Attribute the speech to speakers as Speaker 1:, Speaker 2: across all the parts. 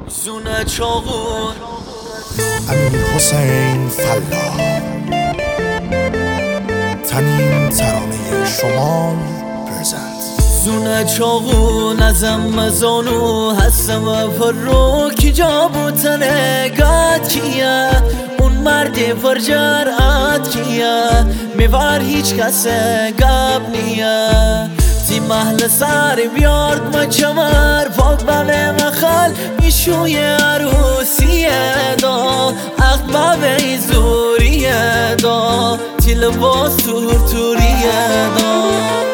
Speaker 1: زونه چاقون
Speaker 2: امیر حسین فلاح تنین ترانه شمال پرزنت.
Speaker 1: زونه چاقون ازم مزانو هستم و پر رو کی جا بوتنه گاد کیه اون مرد پر جرأت کیه میوار هیچ کسه گب نیه تی محل سر بیارد ما چمر پاک بله مخل میشوی عروسیه دا عقد بابه زوریه دا تی لباس توریه دا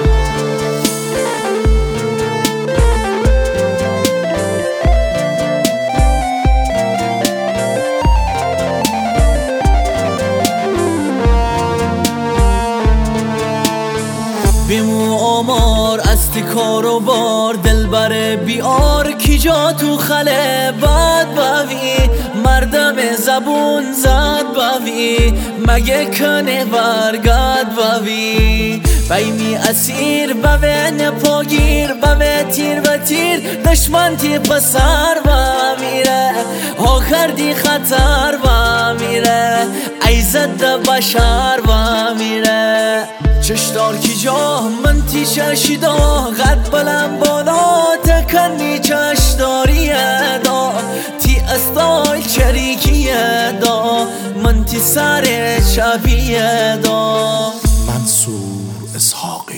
Speaker 1: بیمو آمار استی کارو بار دل بره بیار کی جا تو خله بد باوی مردم زبون زد باوی مگه کنه برگد باوی بیمی اسیر بوه نپاگیر بوه تیر و تیر دشمن تی پسر با میره ها کردی خطر با میره ایزد بشر با میره چشدار کی جا من تی چشیدا قد بلند بالا تکنی چشداریه دا تی استایل چریکیه دا من تی سر شبیه دا
Speaker 2: منصور اسحاقی